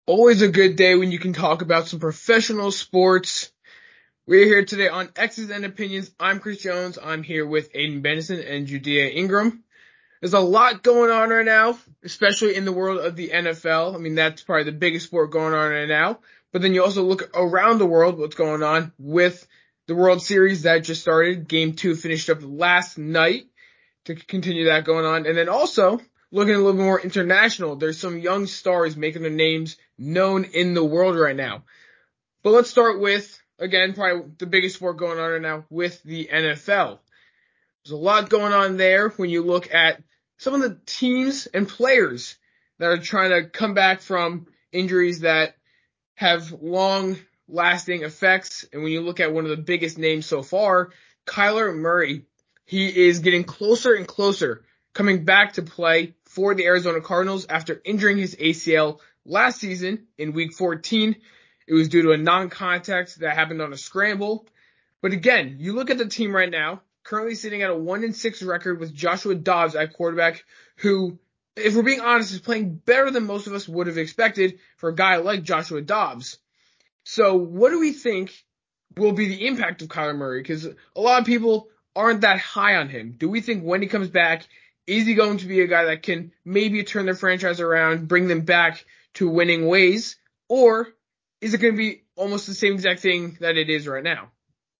Always a good day when you can talk about some professional sports. We're here today on X's and Opinions. I'm Chris Jones. I'm here with Aiden Benson and Judea Ingram. There's a lot going on right now, especially in the world of the NFL. I mean, that's probably the biggest sport going on right now. But then you also look around the world, what's going on with the World Series that just started. Game 2 finished up last night to continue that going on. And then also looking a little bit more international, there's some young stars making their names known in the world right now. But let's start with, again, probably the biggest sport going on right now with the NFL. There's a lot going on there when you look at some of the teams and players that are trying to come back from injuries that have long lasting effects. And when you look at one of the biggest names so far, Kyler Murray, he is getting closer and closer coming back to play for the Arizona Cardinals after injuring his ACL last season in week 14. It was due to a non-contact that happened on a scramble. But again, you look at the team right now, currently sitting at a 1-6 record with Joshua Dobbs at quarterback, who, if we're being honest, is playing better than most of us would have expected for a guy like Joshua Dobbs. So what do we think will be the impact of Kyler Murray? Because a lot of people aren't that high on him. Do we think when he comes back, is he going to be a guy that can maybe turn their franchise around, bring them back to winning ways? Or is it going to be almost the same exact thing that it is right now?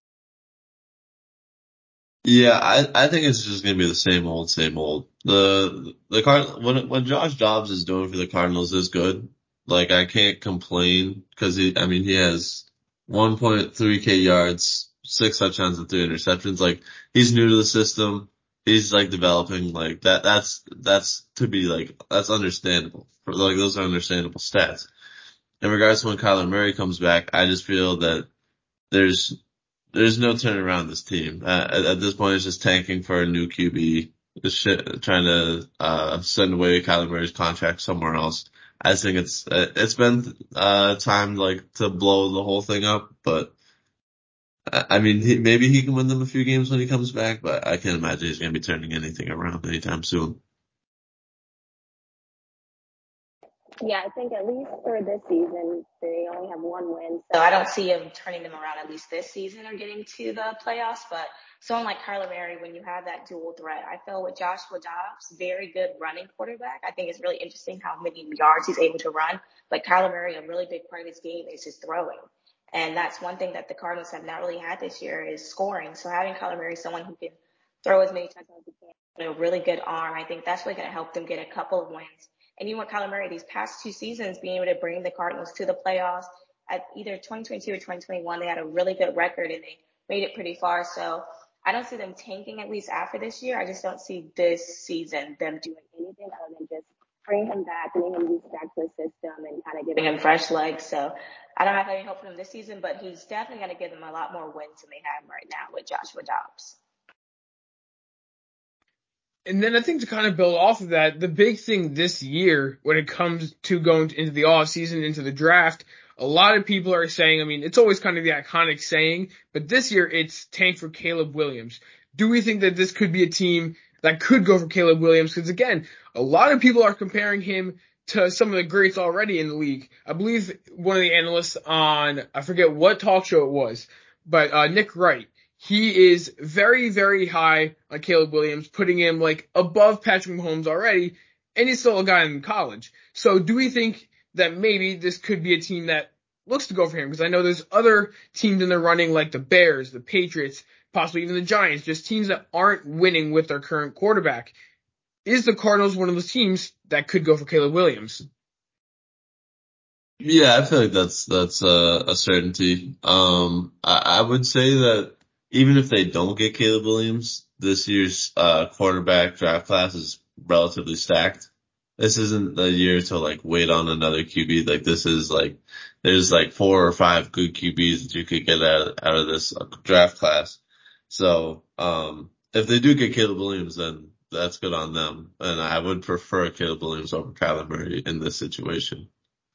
Yeah, I think it's just gonna be the same old, same old. When Josh Dobbs is doing for the Cardinals is good. Like I can't complain because he has 1.3K yards, 6 touchdowns and 3 interceptions. Like he's new to the system. He's like developing like that. That's to be like, that's understandable. Like those are understandable stats. In regards to when Kyler Murray comes back, I just feel that there's there's no turning around this team. At this point, it's just tanking for a new QB. Trying to send away Kyler Murray's contract somewhere else. I think it's been time like to blow the whole thing up. But I mean, maybe he can win them a few games when he comes back. But I can't imagine he's going to be turning anything around anytime soon. Yeah, I think at least for this season, they only have one win. So I don't see him turning them around at least this season or getting to the playoffs. But someone like Kyler Murray, when you have that dual threat, I feel with Joshua Dobbs, very good running quarterback. I think it's really interesting how many yards he's able to run. But Kyler Murray, a really big part of his game is just throwing. And that's one thing that the Cardinals have not really had this year is scoring. So having Kyler Murray, someone who can throw as many touchdowns as he can, a really good arm, I think that's really going to help them get a couple of wins. And even with Kyler Murray, these past 2 seasons, being able to bring the Cardinals to the playoffs at either 2022 or 2021, they had a really good record and they made it pretty far. So I don't see them tanking at least after this year. I just don't see this season them doing anything other than just bring him back, getting him used back to the system and kind of giving him fresh legs. So I don't have any hope for him this season, but he's definitely going to give them a lot more wins than they have right now with Joshua Dobbs. And then I think to kind of build off of that, the big thing this year when it comes to going into the off season, into the draft, a lot of people are saying, I mean, it's always kind of the iconic saying, but this year it's tank for Caleb Williams. Do we think that this could be a team that could go for Caleb Williams? Because again, a lot of people are comparing him to some of the greats already in the league. I believe one of the analysts on, I forget what talk show it was, but Nick Wright, he is very, very high on Caleb Williams, putting him like above Patrick Mahomes already, and he's still a guy in college. So do we think that maybe this could be a team that looks to go for him? Because I know there's other teams in the running like the Bears, the Patriots, possibly even the Giants, just teams that aren't winning with their current quarterback. Is the Cardinals one of those teams that could go for Caleb Williams? Yeah, I feel like that's a certainty. I would say that even if they don't get Caleb Williams, this year's quarterback draft class is relatively stacked. This isn't the year to like wait on another QB. Like this is like there's like 4 or 5 good QBs that you could get out of this draft class. So if they do get Caleb Williams, then that's good on them. And I would prefer Caleb Williams over Kyler Murray in this situation.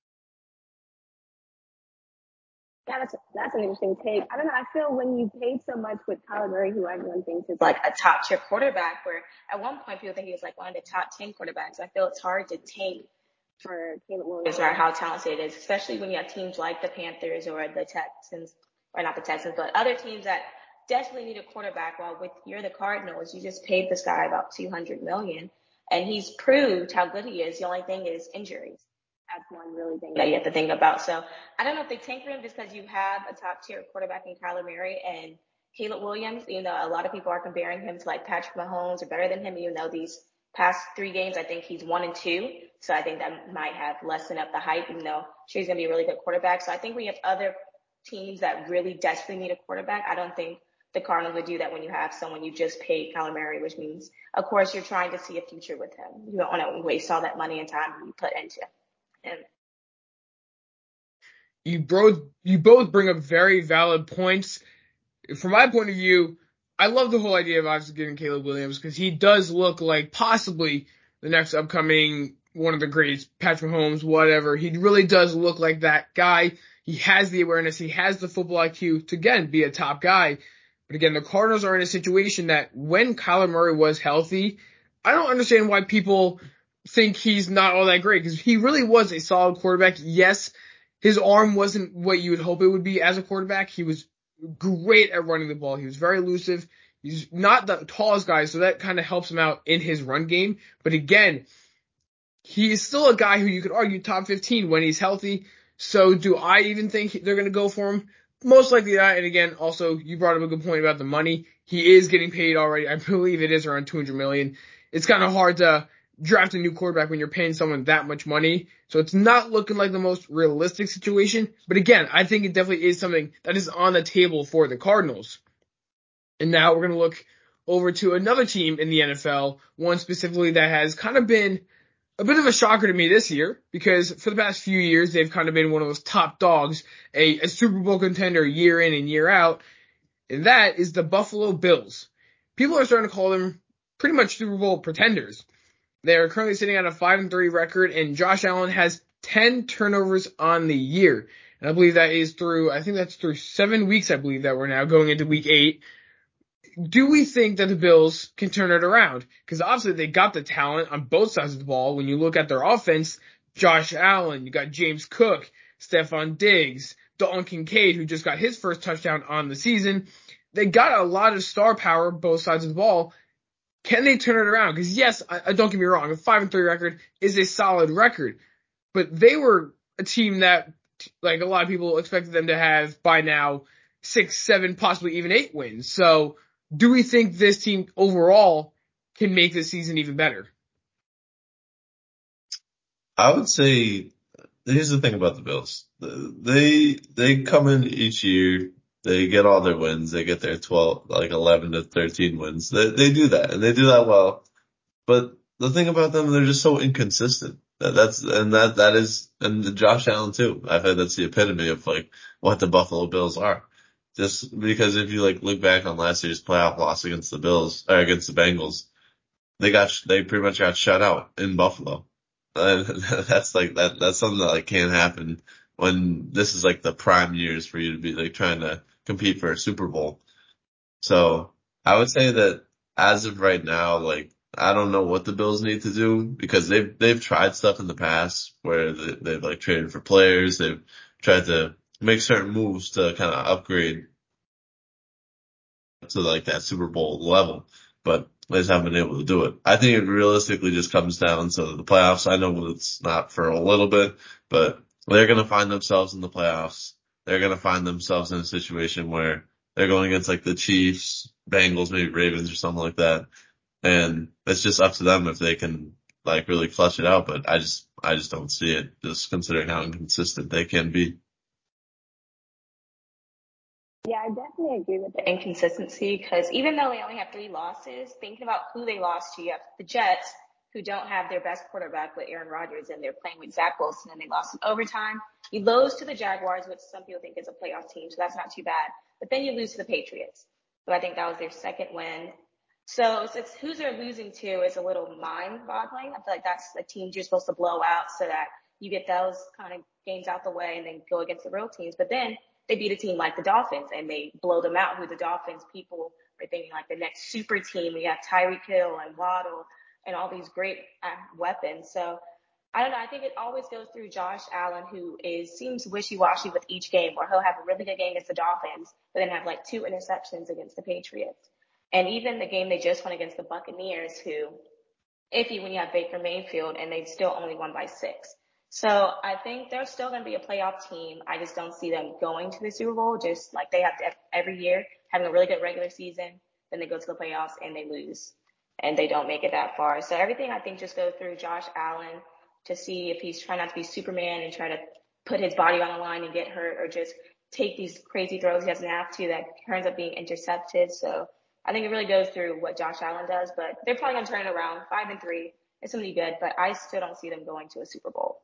Yeah, that's an interesting take. I don't know. I feel when you paid so much with Kyler Murray, who everyone thinks is like a top tier quarterback, where at one point people think he was like one of the top 10 quarterbacks. I feel it's hard to tank for Caleb Williams, no matter how talented it is, especially when you have teams like the Panthers or the Texans, or not the Texans, but other teams that desperately need a quarterback. While with you're the Cardinals, you just paid this guy about $200 million, and he's proved how good he is. The only thing is injuries. That's one really thing that you have to think about. So I don't know if they tank for him just because you have a top tier quarterback in Kyler Murray and Caleb Williams. You know, a lot of people are comparing him to like Patrick Mahomes or better than him, even though these past 3 games, I think he's 1-2. So I think that might have lessened up the hype, even though sure he's going to be a really good quarterback. So I think when you have other teams that really desperately need a quarterback, I don't think the Cardinals would do that when you have someone you just paid Kyler Murray, which means, of course, you're trying to see a future with him. You don't want to waste all that money and time you put into him. You both bring up very valid points. From my point of view, I love the whole idea of obviously getting Caleb Williams because he does look like possibly the next upcoming one of the greats, Patrick Mahomes, whatever. He really does look like that guy. He has the awareness. He has the football IQ to, again, be a top guy. But again, the Cardinals are in a situation that when Kyler Murray was healthy, I don't understand why people think he's not all that great because he really was a solid quarterback. Yes, his arm wasn't what you would hope it would be as a quarterback. He was great at running the ball. He was very elusive. He's not the tallest guy, so that kind of helps him out in his run game. But again, he is still a guy who you could argue top 15 when he's healthy. So do I even think they're going to go for him? Most likely not. And again, also, you brought up a good point about the money. He is getting paid already. I believe it is around $200 million. It's kind of hard to draft a new quarterback when you're paying someone that much money. So it's not looking like the most realistic situation. But again, I think it definitely is something that is on the table for the Cardinals. And now we're going to look over to another team in the NFL, one specifically that has kind of been a bit of a shocker to me this year because for the past few years, they've kind of been one of those top dogs, a Super Bowl contender year in and year out. And that is the Buffalo Bills. People are starting to call them pretty much Super Bowl pretenders. They are currently sitting at a 5-3 record, and Josh Allen has 10 turnovers on the year. And I believe that is through 7 weeks, I believe that we're now going into week 8. Do we think that the Bills can turn it around? Because obviously they got the talent on both sides of the ball. When you look at their offense, Josh Allen, you got James Cook, Stephon Diggs, Dalton Kincaid, who just got his first touchdown on the season. They got a lot of star power both sides of the ball. Can they turn it around? Because yes, I don't get me wrong, a 5-3 record is a solid record, but they were a team that, like a lot of people expected them to have by now 6, 7, possibly even 8 wins. So do we think this team overall can make this season even better? I would say here's the thing about the Bills. They come in each year, they get all their wins, they get their 12, like 11 to 13 wins. They do that, and they do that well. But the thing about them, they're just so inconsistent. And the Josh Allen too. I think that's the epitome of like what the Buffalo Bills are. Just because if you like look back on last year's playoff loss against the Bills, or against the Bengals, they pretty much got shut out in Buffalo. And that's something that like can't happen when this is like the prime years for you to be like trying to compete for a Super Bowl. So I would say that as of right now, like I don't know what the Bills need to do because they've tried stuff in the past where they've like traded for players, they've tried to make certain moves to kind of upgrade to like that Super Bowl level, but they just haven't been able to do it. I think it realistically just comes down to the playoffs. I know it's not for a little bit, but they're going to find themselves in the playoffs. They're going to find themselves in a situation where they're going against like the Chiefs, Bengals, maybe Ravens or something like that. And it's just up to them if they can like really clutch it out. But I just don't see it just considering how inconsistent they can be. Yeah, I definitely agree with the inconsistency because even though they only have 3 losses, thinking about who they lost to, you have the Jets, who don't have their best quarterback with Aaron Rodgers, and they're playing with Zach Wilson, and they lost in overtime. You lose to the Jaguars, which some people think is a playoff team, so that's not too bad. But then you lose to the Patriots, so I think that was their second win. So it's who they're losing to is a little mind-boggling. I feel like that's the teams you're supposed to blow out so that you get those kind of games out the way and then go against the real teams. But then they beat a team like the Dolphins and they blow them out. Who the Dolphins people are thinking like the next super team. We have Tyreek Hill and Waddle and all these great weapons. So I don't know. I think it always goes through Josh Allen, who seems wishy-washy with each game, where he'll have a really good game against the Dolphins, but then have like 2 interceptions against the Patriots. And even the game they just won against the Buccaneers, who iffy when you have Baker Mayfield, and they still only won by 6. So I think they're still going to be a playoff team. I just don't see them going to the Super Bowl, just like they have to every year, having a really good regular season. Then they go to the playoffs and they lose, and they don't make it that far. So everything I think just goes through Josh Allen to see if he's trying not to be Superman and try to put his body on the line and get hurt, or just take these crazy throws he doesn't have to that turns up being intercepted. So I think it really goes through what Josh Allen does, but they're probably going to turn it around. 5-3. It's going to be good, but I still don't see them going to a Super Bowl.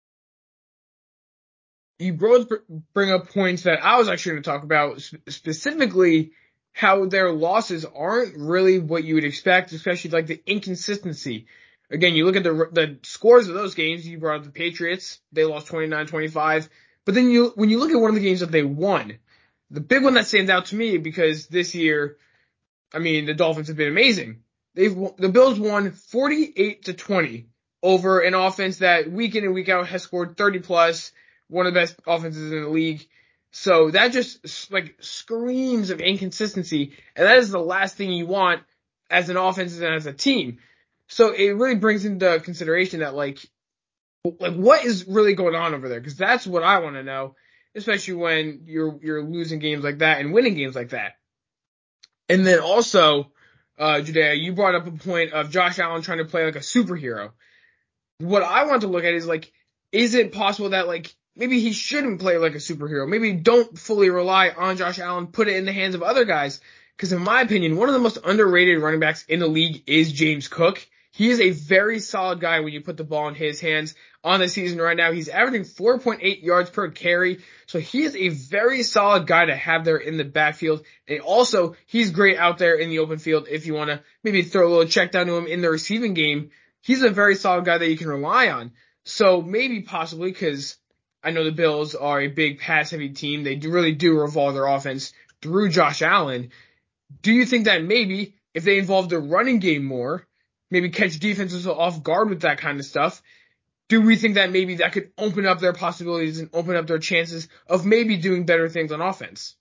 You both bring up points that I was actually going to talk about, specifically how their losses aren't really what you would expect, especially like the inconsistency. Again, you look at the scores of those games. You brought up the Patriots. They lost 29-25. But then when you look at one of the games that they won, the big one that stands out to me, because this year, I mean, the Dolphins have been amazing. The Bills won 48-20 over an offense that week in and week out has scored 30 plus, one of the best offenses in the league. So that just like screams of inconsistency, and that is the last thing you want as an offense and as a team. So it really brings into consideration that like what is really going on over there? Because that's what I want to know, especially when you're losing games like that and winning games like that. And then also, Judea, you brought up a point of Josh Allen trying to play like a superhero. What I want to look at is like, is it possible that like maybe he shouldn't play like a superhero? Maybe don't fully rely on Josh Allen, put it in the hands of other guys. Because in my opinion, one of the most underrated running backs in the league is James Cook. He is a very solid guy when you put the ball in his hands. On the season right now, he's averaging 4.8 yards per carry. So he is a very solid guy to have there in the backfield. And also, he's great out there in the open field if you want to maybe throw a little check down to him in the receiving game. He's a very solid guy that you can rely on. So maybe possibly, because I know the Bills are a big pass heavy team. They really do revolve their offense through Josh Allen. Do you think that maybe if they involve the running game more, maybe catch defenses off guard with that kind of stuff, do we think that maybe that could open up their possibilities and open up their chances of maybe doing better things on offense?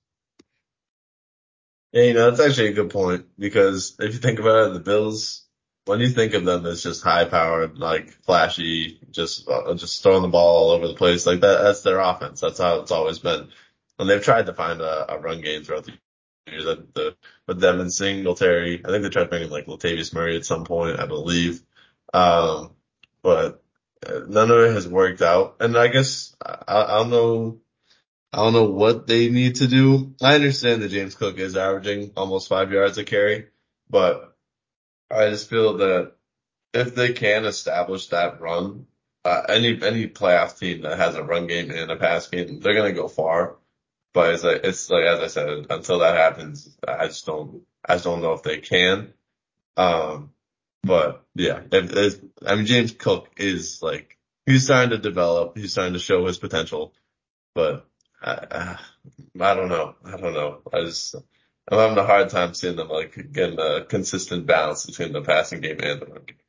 Yeah, that's actually a good point, because if you think about it, the Bills, when you think of them as just high powered, like flashy, just throwing the ball all over the place, like that's their offense. That's how it's always been. And they've tried to find a run game throughout the years with them and Singletary. I think they tried to bring in like Latavius Murray at some point, I believe. But none of it has worked out. And I guess I don't know. I don't know what they need to do. I understand that James Cook is averaging almost 5 yards a carry, but I just feel that if they can establish that run, any playoff team that has a run game and a pass game, they're gonna go far. But it's like as I said, until that happens, I just don't know if they can. Um, but yeah, I mean, James Cook is like, he's starting to develop, he's starting to show his potential, but I don't know. I don't know. I'm having a hard time seeing them like getting a consistent balance between the passing game and the run game.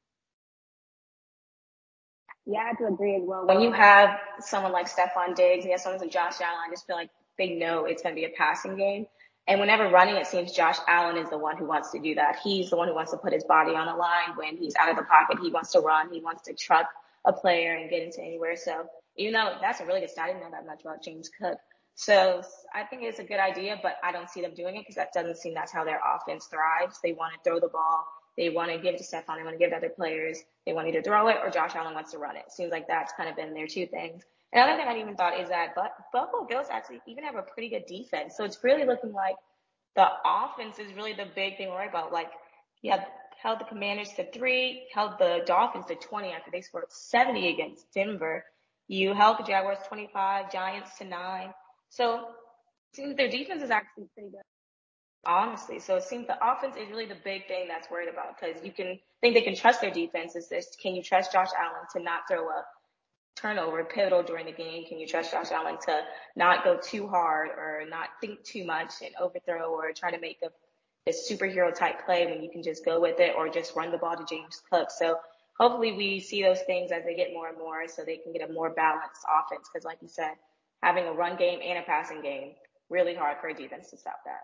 Yeah, I have to agree as well. When you have someone like Stephon Diggs, and you have someone like Josh Allen, I just feel like they know it's going to be a passing game. And whenever running, it seems Josh Allen is the one who wants to do that. He's the one who wants to put his body on the line when he's out of the pocket. He wants to run. He wants to truck a player and get into anywhere. So even though that's a really good stat, I didn't know that much about James Cook. So I think it's a good idea, but I don't see them doing it because that doesn't seem that's how their offense thrives. They want to throw the ball. They want to give it to Stephon. They want to give it to other players. They want either throw it or Josh Allen wants to run it. Seems like that's kind of been their two things. Another thing I even thought is that Buffalo Bills actually even have a pretty good defense. So it's really looking like the offense is really the big thing to worry about. Like, you have held the Commanders to 3, held the Dolphins to 20 after they scored 70 against Denver. You held the Jaguars 25, Giants to 9. So it seems their defense is actually pretty good, honestly. So it seems the offense is really the big thing that's worried about, because you can think they can trust their defense. Is this, can you trust Josh Allen to not throw a turnover pivotal during the game? Can you trust Josh Allen to not go too hard or not think too much and overthrow or try to make a superhero type play when you can just go with it or just run the ball to James Cook? So hopefully we see those things as they get more and more so they can get a more balanced offense. Because like you said, having a run game and a passing game, really hard for a defense to stop that.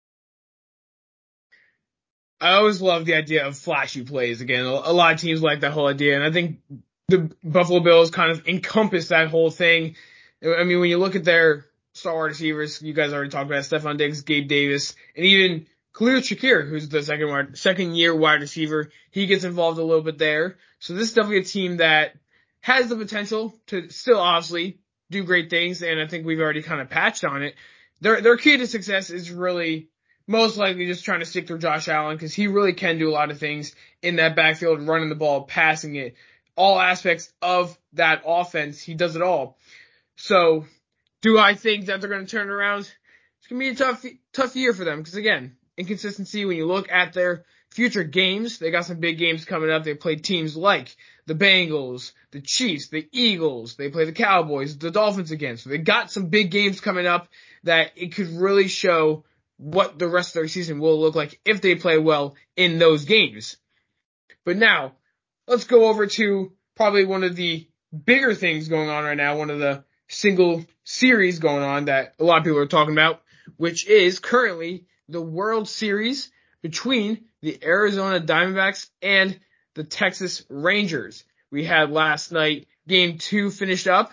I always love the idea of flashy plays. Again, a lot of teams like that whole idea, and I think the Buffalo Bills kind of encompass that whole thing. I mean, when you look at their star receivers, you guys already talked about Stephon Diggs, Gabe Davis, and even Khalil Shakir, who's the second year wide receiver. He gets involved a little bit there. So this is definitely a team that has the potential to still obviously do great things, and I think we've already kind of patched on it. Their key to success is really most likely just trying to stick through Josh Allen because he really can do a lot of things in that backfield, running the ball, passing it, all aspects of that offense. He does it all. So do I think that they're going to turn it around? It's going to be a tough year for them because again, inconsistency when you look at their future games, they got some big games coming up. They play teams like the Bengals, the Chiefs, the Eagles. They play the Cowboys, the Dolphins again. So they got some big games coming up that it could really show what the rest of their season will look like if they play well in those games. But now, let's go over to probably one of the bigger things going on right now, one of the single series going on that a lot of people are talking about, which is currently the World Series between the Arizona Diamondbacks and the Texas Rangers. We had last night game 2 finished up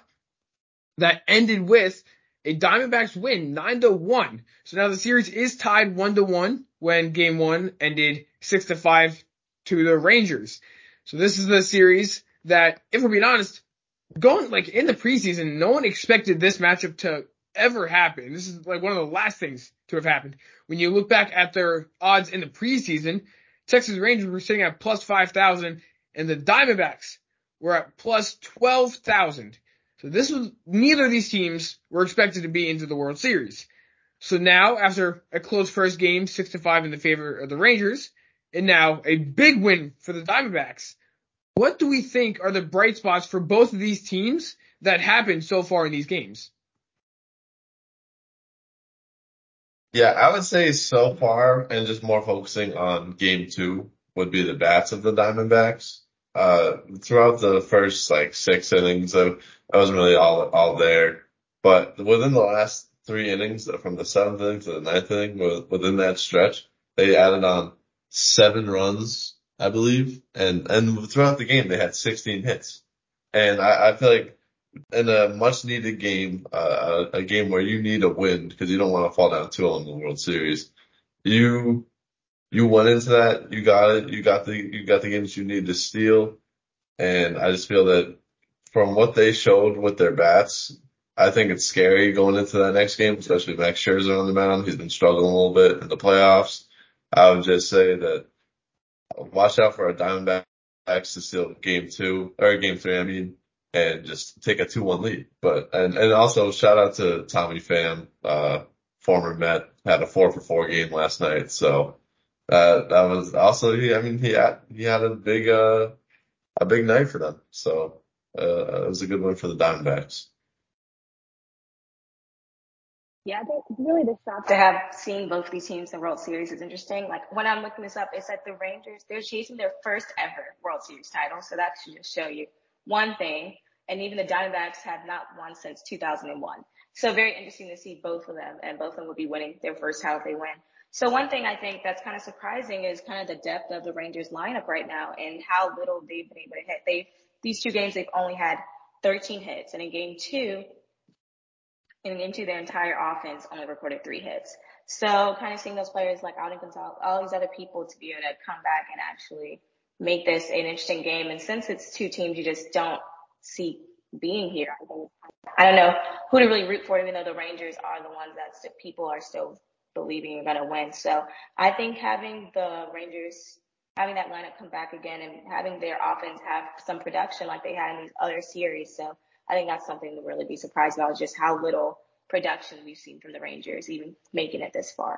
that ended with a Diamondbacks win 9-1. So now the series is tied 1-1 when game 1 ended 6-5 to the Rangers. So this is the series that, if we're being honest, going like in the preseason, no one expected this matchup to ever happen. This is like one of the last things to have happened. When you look back at their odds in the preseason, Texas Rangers were sitting at plus 5,000 and the Diamondbacks were at plus 12,000. So this was, neither of these teams were expected to be into the World Series. So now, after a close first game, 6-5 in the favor of the Rangers, and now a big win for the Diamondbacks, what do we think are the bright spots for both of these teams that happened so far in these games? Yeah, I would say so far, and just more focusing on game 2 would be the bats of the Diamondbacks. Throughout the first like 6 innings, I wasn't really all there, but within the last 3 innings, from the 7th inning to the 9th inning, within that stretch, they added on 7 runs, I believe, and throughout the game they had 16 hits, and I feel like in a much needed game, a game where you need a win because you don't want to fall down 2-0 in the World Series. You went into that, you got it, you got the games you needed to steal, and I just feel that from what they showed with their bats, I think it's scary going into that next game, especially Max Scherzer on the mound. He's been struggling a little bit in the playoffs. I would just say that watch out for a Diamondbacks to steal game 2 or game 3, I mean, and just take a 2-1 lead. But and also shout out to Tommy Pham, former Met, had a 4-for-4 game last night. So that was also he had a big night for them. So it was a good win for the Diamondbacks. Yeah, I think really the shock to have seen both these teams in the World Series is interesting. Like when I'm looking this up, it's that the Rangers, they're chasing their first ever World Series title. So that should just show you one thing. And even the Diamondbacks have not won since 2001. So very interesting to see both of them, and both of them will be winning their first title if they win. So one thing I think that's kind of surprising is kind of the depth of the Rangers lineup right now and how little they've been able to hit. These 2 games, they've only had 13 hits. And in game two, their entire offense only recorded 3 hits. So kind of seeing those players like Alden Gonzalez, all these other people to be able to come back and actually make this an interesting game. And since it's 2 teams you just don't see being here, I don't know who to really root for, even though the Rangers are the ones that people are still believing are going to win. So I think having the Rangers, having that lineup come back again and having their offense have some production like they had in these other series. So I think that's something to really be surprised about, just how little production we've seen from the Rangers, even making it this far.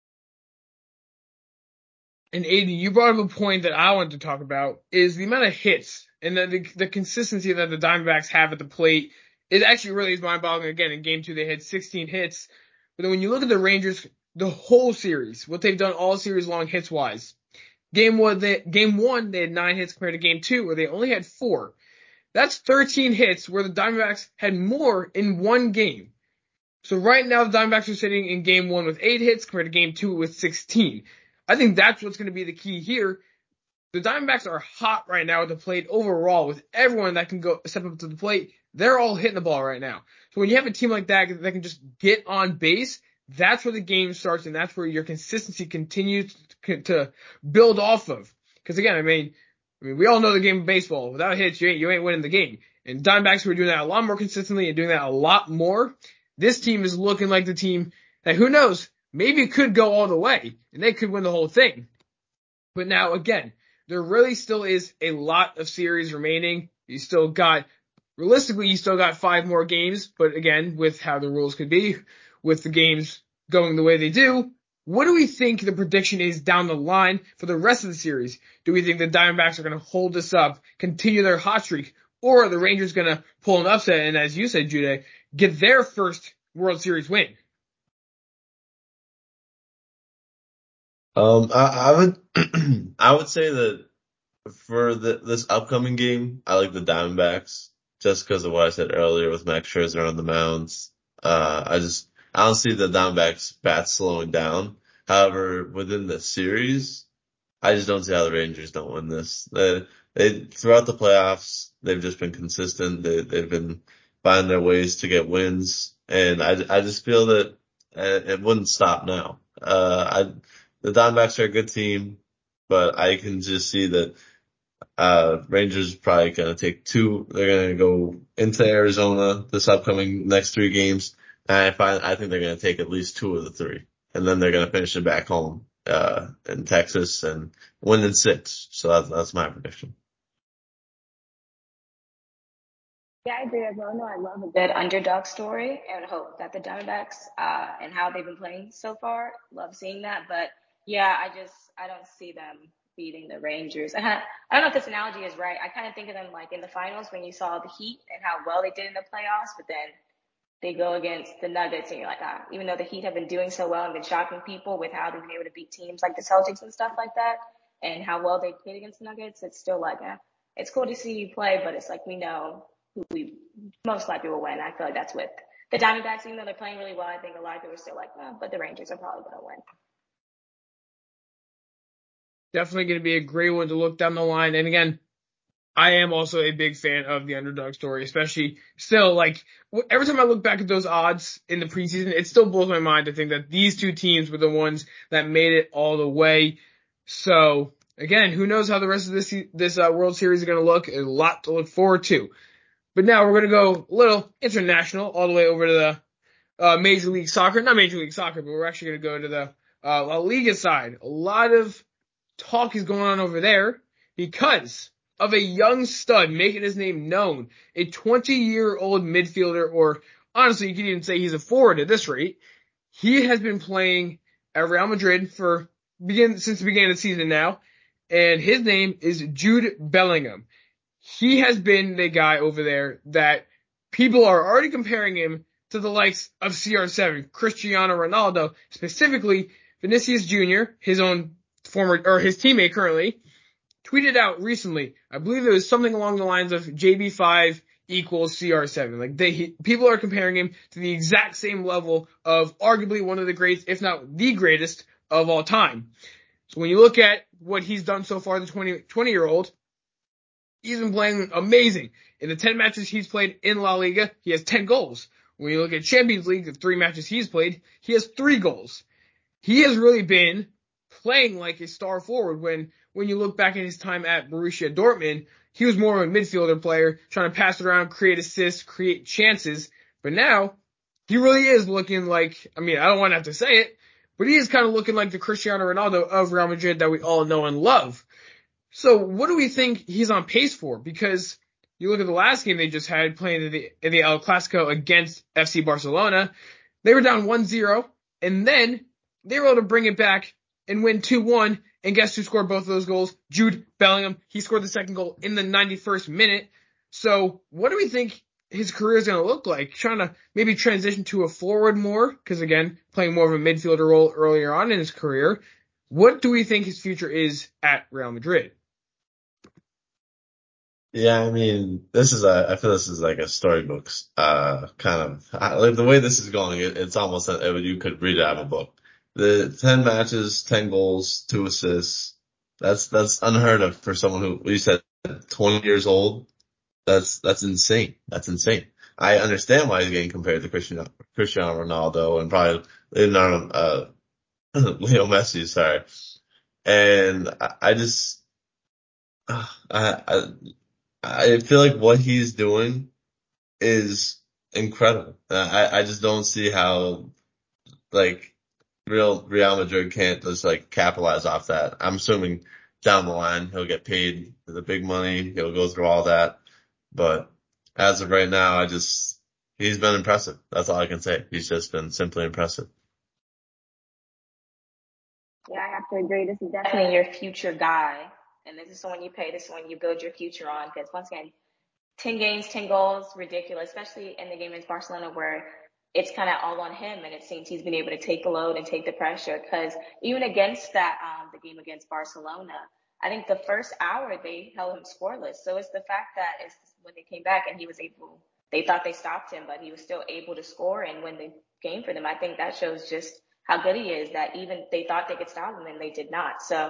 And Aiden, you brought up a point that I wanted to talk about, is the amount of hits and the consistency that the Diamondbacks have at the plate. It actually really is mind-boggling. Again, in game 2, they had 16 hits. But then when you look at the Rangers, the whole series, what they've done all series long hits-wise, Game one, they had 9 hits compared to game 2 where they only had 4. That's 13 hits where the Diamondbacks had more in one game. So right now the Diamondbacks are sitting in game 1 with 8 hits compared to game 2 with 16. I think that's what's going to be the key here. The Diamondbacks are hot right now at the plate overall with everyone that can go step up to the plate. They're all hitting the ball right now. So when you have a team like that that can just get on base, that's where the game starts and that's where your consistency continues to build off of. Because again, I mean, we all know the game of baseball. Without hits, you ain't winning the game. And Diamondbacks who are doing that a lot more consistently and doing that a lot more, this team is looking like the team that, who knows, maybe it could go all the way and they could win the whole thing. But now again, there really still is a lot of series remaining. Realistically, you still got 5 more games, but again, with how the rules could be, with the games going the way they do, what do we think the prediction is down the line for the rest of the series? Do we think the Diamondbacks are going to hold this up, continue their hot streak, or are the Rangers going to pull an upset and, as you said, Jude, get their first World Series win? I would, I would say that for this upcoming game, I like the Diamondbacks just because of what I said earlier with Max Scherzer on the mounds. I don't see the Diamondbacks bats slowing down. However, within the series, I just don't see how the Rangers don't win this. Throughout the playoffs, they've just been consistent. They've been finding their ways to get wins. And I just feel that it wouldn't stop now. The Diamondbacks are a good team, but I can just see that Rangers probably gonna take 2. They're gonna go into Arizona this upcoming next 3 games. And I think they're gonna take at least 2 of the 3. And then they're gonna finish it back home, in Texas and win in 6. So that's my prediction. Yeah, I agree. Everyone know I love a good underdog story and hope that the Diamondbacks, and how they've been playing so far, love seeing that. But yeah, I don't see them beating the Rangers. I don't know if this analogy is right. I kind of think of them like in the finals when you saw the Heat and how well they did in the playoffs, but then they go against the Nuggets and you're like, even though the Heat have been doing so well and been shocking people with how they've been able to beat teams like the Celtics and stuff like that and how well they played against the Nuggets, it's still like, it's cool to see you play, but it's like we know who we most likely will win. I feel like that's with the Diamondbacks, even though they're playing really well. I think a lot of people are still like, but the Rangers are probably going to win. Definitely going to be a great one to look down the line. And again, I am also a big fan of the underdog story, especially still, like, every time I look back at those odds in the preseason, it still blows my mind to think that these 2 teams were the ones that made it all the way. So again, who knows how the rest of this World Series is going to look? A lot to look forward to. But now we're going to go a little international all the way over to the Major League Soccer. Not Major League Soccer, but we're actually going to go to the La Liga side. A lot of talk is going on over there because of a young stud making his name known, a 20-year-old midfielder, or honestly, you could even say he's a forward at this rate. He has been playing at Real Madrid since the beginning of the season now, and his name is Jude Bellingham. He has been the guy over there that people are already comparing him to the likes of CR7, Cristiano Ronaldo, specifically Vinicius Jr., his teammate currently, tweeted out recently, I believe it was something along the lines of JB5 equals CR7. Like people are comparing him to the exact same level of arguably one of the greats, if not the greatest of all time. So when you look at what he's done so far, the 20-year-old, he's been playing amazing. In the 10 matches he's played in La Liga, he has 10 goals. When you look at Champions League, the 3 matches he's played, he has 3 goals. He has really been playing like a star forward when you look back at his time at Borussia Dortmund, he was more of a midfielder player, trying to pass it around, create assists, create chances. But now, he really is looking like, I don't want to have to say it, but he is kind of looking like the Cristiano Ronaldo of Real Madrid that we all know and love. So what do we think he's on pace for? Because you look at the last game they just had playing in the El Clasico against FC Barcelona, they were down 1-0, and then they were able to bring it back and win 2-1. And guess who scored both of those goals? Jude Bellingham. He scored the second goal in the 91st minute. So what do we think his career is going to look like? Trying to maybe transition to a forward more, because again, playing more of a midfielder role earlier on in his career. What do we think his future is at Real Madrid? Yeah, I mean, I feel this is like a storybook, kind of, like the way this is going, it's almost, you could read it out of a book. The 10 matches, 10 goals, 2 assists. That's unheard of for someone who, you said 20 years old. That's insane. That's insane. I understand why he's getting compared to Cristiano Ronaldo and probably Leonardo, Leo Messi, sorry. And I just, I, I feel like what he's doing is incredible. I just don't see how like Real Madrid can't just like capitalize off that. I'm assuming down the line he'll get paid the big money. He'll go through all that. But as of right now, he's been impressive. That's all I can say. He's just been simply impressive. Yeah, I have to agree. This is definitely your future guy. And this is someone you pay. This is someone you build your future on. Because once again, 10 games, 10 goals, ridiculous, especially in the game against Barcelona where it's kind of all on him. And it seems he's been able to take the load and take the pressure. Because even against that, the game against Barcelona, I think the first hour they held him scoreless. So it's the fact that it's when they came back and they thought they stopped him, but he was still able to score and win the game for them. I think that shows just how good he is that even they thought they could stop him and they did not. So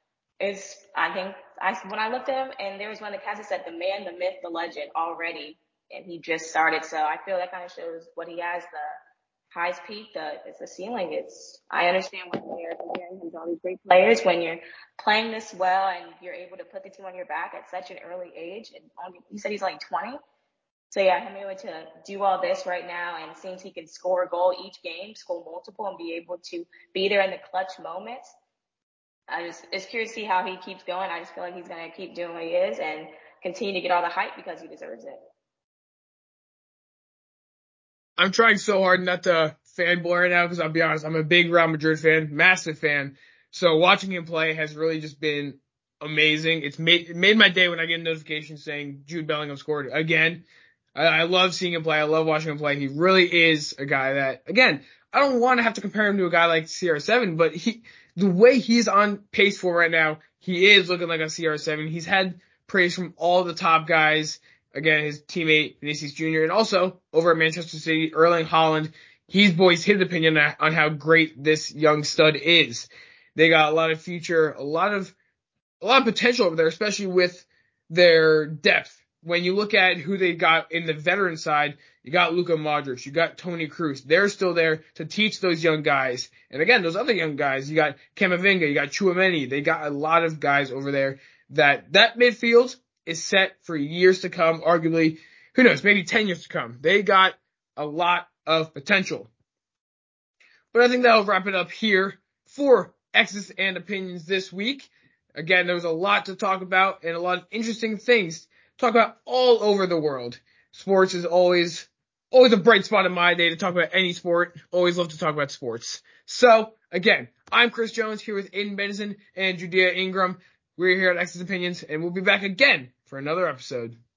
when I looked at him and there was one of the cast that said the man, the myth, the legend already, and he just started. So I feel that kind of shows what he has, the highest peak, it's the ceiling. I understand why they're comparing him to all these great players when you're playing this well and you're able to put the team on your back at such an early age. And you said he's only 20. So yeah, him able to do all this right now and seems he can score a goal each game, score multiple, and be able to be there in the clutch moments. It's curious to see how he keeps going. I just feel like he's going to keep doing what he is and continue to get all the hype because he deserves it. I'm trying so hard not to fanboy right now because I'll be honest, I'm a big Real Madrid fan, massive fan. So watching him play has really just been amazing. It made my day when I get a notification saying Jude Bellingham scored again. I love seeing him play. I love watching him play. He really is a guy that, again, I don't want to have to compare him to a guy like CR7, but the way he's on pace for right now, he is looking like a CR7. He's had praise from all the top guys. Again, his teammate Vinicius Jr. and also over at Manchester City, Erling Haaland. He's voiced his opinion on how great this young stud is. They got a lot of future, a lot of potential over there, especially with their depth. When you look at who they got in the veteran side, you got Luka Modric, you got Toni Kroos. They're still there to teach those young guys. And again, those other young guys, you got Camavinga, you got Tchouaméni. They got a lot of guys over there that midfield is set for years to come, arguably, who knows, maybe 10 years to come. They got a lot of potential. But I think that'll wrap it up here for X's and Opinions this week. Again, there was a lot to talk about and a lot of interesting things to talk about all over the world. Sports is always a bright spot in my day to talk about any sport. Always love to talk about sports. So, again, I'm Chris Jones here with Aiden Benson and Judea Ingram. We're here at X's Opinions, and we'll be back again for another episode.